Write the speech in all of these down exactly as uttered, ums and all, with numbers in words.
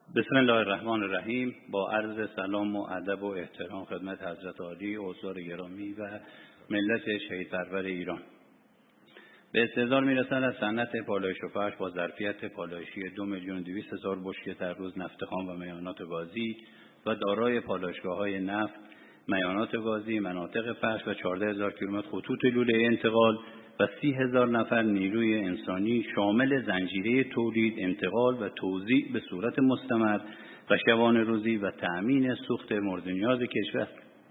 بسم الله الرحمن الرحیم. با عرض سلام و ادب و احترام خدمت حضرت عالی حضار گرامی و ملت شهید پرور ایران، به استحضار میرسد از صنعت پالایش و فرش با ظرفیت پالایشی دو میلیون دویست هزار بشکه در روز نفت خام و میانات گازی و دارای پالایشگاه‌های نفت، میانات گازی، مناطق فرش و چهارده هزار کیلومتر خطوط لوله انتقال و سی هزار نفر نیروی انسانی شامل زنجیره تولید، انتقال و توزیع به صورت مستمر و شبانه روزی و تأمین سوخت مورد نیاز کشور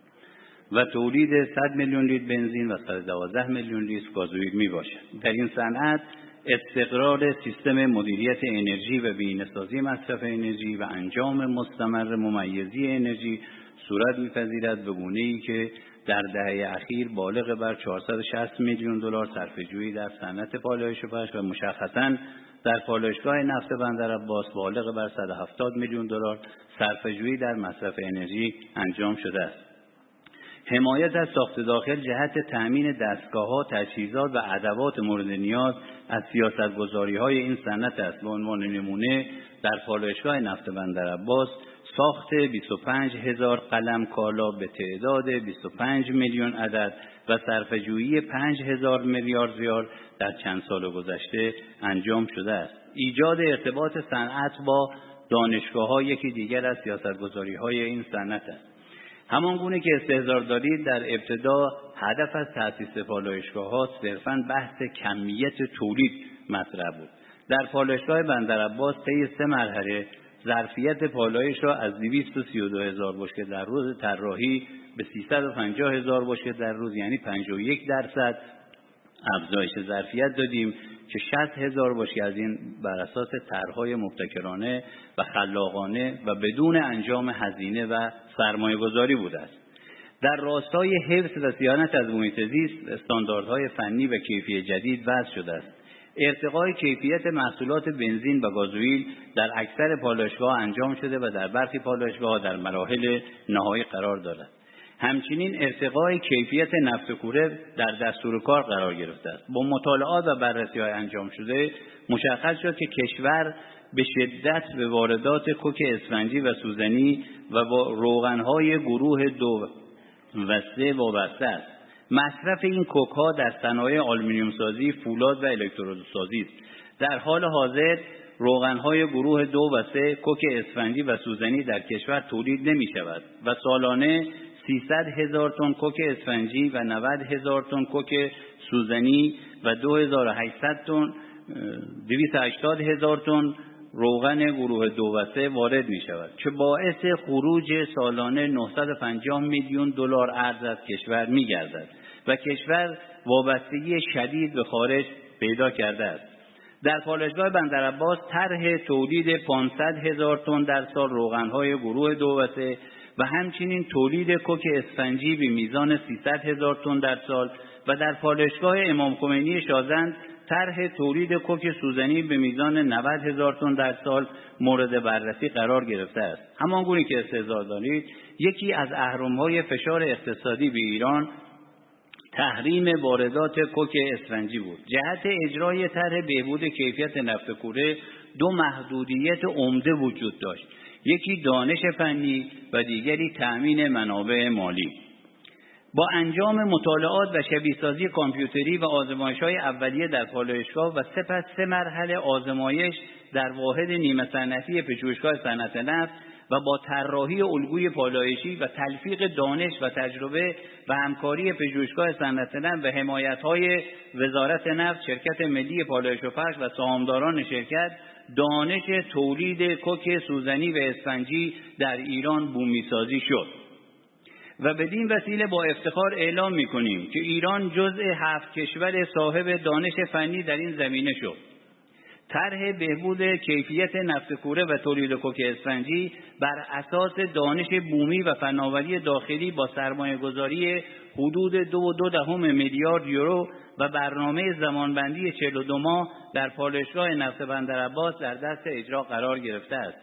و تولید صد میلیون لیتر بنزین و صد و دوازده میلیون لیتر گازوئیل می باشد. در این صنعت استقرار سیستم مدیریت انرژی و بهینه‌سازی مصرف انرژی و انجام مستمر ممیزی انرژی صورت می‌پذیرد به گونه‌ای که در دهه اخیر بالغ بر چهارصد و شصت میلیون دلار صرفه‌جویی در صنعت پالایش و فرش و مشخصاً در پالایشگاه نفت بندرعباس بالغ بر صد و هفتاد میلیون دلار صرفه‌جویی در مصرف انرژی انجام شده است. حمایت از ساخت داخل جهت تأمین دستگاه‌ها، تجهیزات و ادوات مورد نیاز از سیاست‌گذاری‌های این صنعت است. به عنوان نمونه در پالایشگاه نفت بندرعباس ساخت بیست و پنج هزار قلم کالا به تعداد بیست و پنج میلیون عدد و صرفه‌جویی پنج هزار میلیارد ریال در چند سال گذشته انجام شده است. ایجاد ارتباط صنعت با دانشگاه‌ها یکی دیگر از سیاست‌گذاری‌های این صنعت است. همان گونه که استحضار دارید، در ابتدا هدف از تأسیس پالایشگاه‌ها صرفاً بحث کمیت تولید مطرح بود. در پالایشگاه بندرعباس طی سه مرحله ظرفیت پالایش را از دویست و سی و دو هزار بشکه در روز طراحی به سیصد و پنجاه هزار بشکه در روز، یعنی پنجاه و یک درصد افزایش ظرفیت دادیم که شصت هزار بشکه از این بر اساس طرح‌های مبتکرانه و خلاقانه و بدون انجام هزینه و سرمایه‌گذاری بوده است. در راستای حفظ و صیانت از محیط زیست استانداردهای فنی و کیفی جدید وضع شده است. ارتقای کیفیت محصولات بنزین و گازوئیل در اکثر پالایشگاه‌ها انجام شده و در برخی پالایشگاه‌ها در مراحل نهایی قرار دارد. همچنین ارتقای کیفیت نفت کوره در دستور کار قرار گرفته است. با مطالعات و بررسی‌های انجام شده مشخص شد که کشور به شدت به واردات کوک اسفنجی و سوزنی و با روغن‌های گروه دو و سه وابسته است. مصرف این کوک‌ها در صنایع آلومینیوم سازی، فولاد و الکترودسازی است. در حال حاضر روغن‌های گروه دو و سه، کوک اسفنجی و سوزنی در کشور تولید نمی‌شود و سالانه سیصد هزار تن کوک اسفنجی و نود هزار تن کوک سوزنی و دو هزار و هشتصد تن دویست و هشتاد هزار تن روغن گروه دو و سه وارد می شود که باعث خروج سالانه نهصد و پنجاه میلیون دلار ارز از کشور می گردد و کشور وابستگی شدید به خارج پیدا کرده است. در پالایشگاه بندرعباس طرح تولید پانصد هزار تن در سال روغن‌های گروه دو و سه و همچنین تولید کوک اسفنجی به میزان سیصد هزار تن در سال و در پالایشگاه امام خمینی شازند طرح تولید کوک سوزنی به میزان نود هزار تن در سال مورد بررسی قرار گرفته است. همان گونه که استحضار دارید، یکی از اهرم‌های فشار اقتصادی به ایران تحریم واردات کوک اسفنجی بود. جهت اجرای طرح بهبود کیفیت نفت کوره دو محدودیت عمده وجود داشت: یکی دانش فنی و دیگری تأمین منابع مالی. با انجام مطالعات و شبیه‌سازی کامپیوتری و آزمایش‌های اولیه در پالایشگاه و سپس سه مرحله آزمایش در واحد نیمه صنعتی پژوهشگاه صنعت نفت و با طراحی الگوی پالایشی و تلفیق دانش و تجربه و همکاری پژوهشگاه صنعت نفت و حمایت‌های وزارت نفت، شرکت ملی پالایش و فرش و سهامداران شرکت، دانش تولید کوک سوزنی و اسفنجی در ایران بومی‌سازی شد و بدین وسیله با افتخار اعلام می‌کنیم که ایران جزء هفت کشور صاحب دانش فنی در این زمینه شد. طرح بهبود کیفیت نفت کوره و تولید کوک اسفنجی بر اساس دانش بومی و فناوری داخلی با سرمایه‌گذاری حدود دو و دو دهم میلیارد یورو و برنامه زمانبندی چهل و دو ماه در پالایشگاه نفت بندرعباس در دست اجرا قرار گرفته است.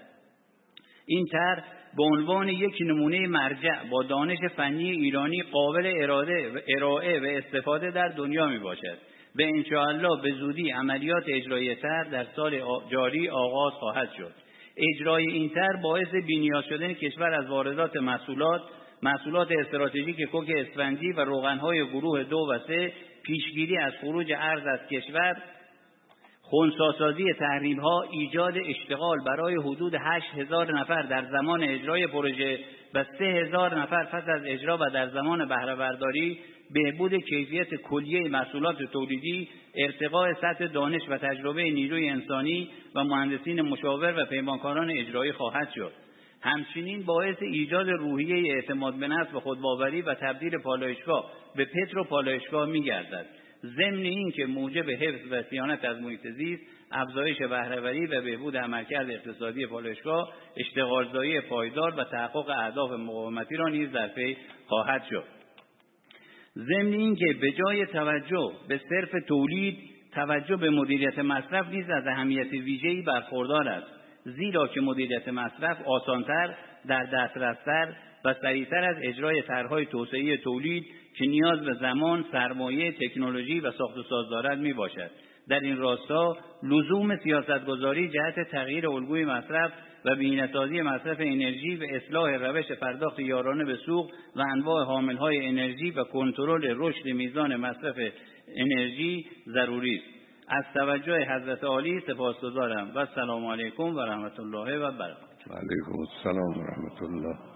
این طرح به عنوان یک نمونه مرجع با دانش فنی ایرانی قابل اراده و ارائه و استفاده در دنیا می باشد و انشاءالله به زودی عملیات اجرایی طرح در سال جاری آغاز خواهد شد. اجرای این طرح باعث بی‌نیاز شدن کشور از واردات محصولات محصولات استراتژیک کوک اسفندی و روغن‌های گروه دو و سه، پیشگیری از خروج ارز از کشور، خنثی‌سازی تحریم‌ها، ایجاد اشتغال برای حدود هشت هزار نفر در زمان اجرای پروژه و سه هزار نفر پس از اجرا و در زمان بهره برداری، بهبود کیفیت کلیه محصولات تولیدی، ارتقاء سطح دانش و تجربه نیروی انسانی و مهندسین مشاور و پیمانکاران اجرایی خواهد شد. همچنین باعث ایجاد روحیه اعتماد به نفس و خودباوری و تبدیل پالایشگاه به پترو پالایشگاه می‌گردد. ضمن این که موجب حفظ و صیانت از محیط زیست، افزایش بهره‌وری و بهبود عملکرد اقتصادی پالایشگاه، اشتغالزایی پایدار و تحقق اهداف مقاومتی را نیز در پی خواهد شد. ضمن این که به جای توجه به صرف تولید، توجه به مدیریت مصرف نیز از اهمیت ویژه‌ای برخوردار است، زیرا که مدیریت مصرف آسان‌تر، در دسترس‌تر و سریعتر از اجرای طرح‌های توسعه تولید که نیاز به زمان، سرمایه، تکنولوژی و ساخت و ساز دارد میباشد. در این راستا لزوم سیاستگذاری جهت تغییر الگوی مصرف و بهینه‌سازی مصرف انرژی و اصلاح روش پرداخت یارانه به سوق و انواع حامل‌های انرژی و کنترل رشد میزان مصرف انرژی ضروری است. از توجه حضرت عالی سپاسگزارم و السلام علیکم و رحمت الله و برکاته. و علیکم السلام و رحمت الله.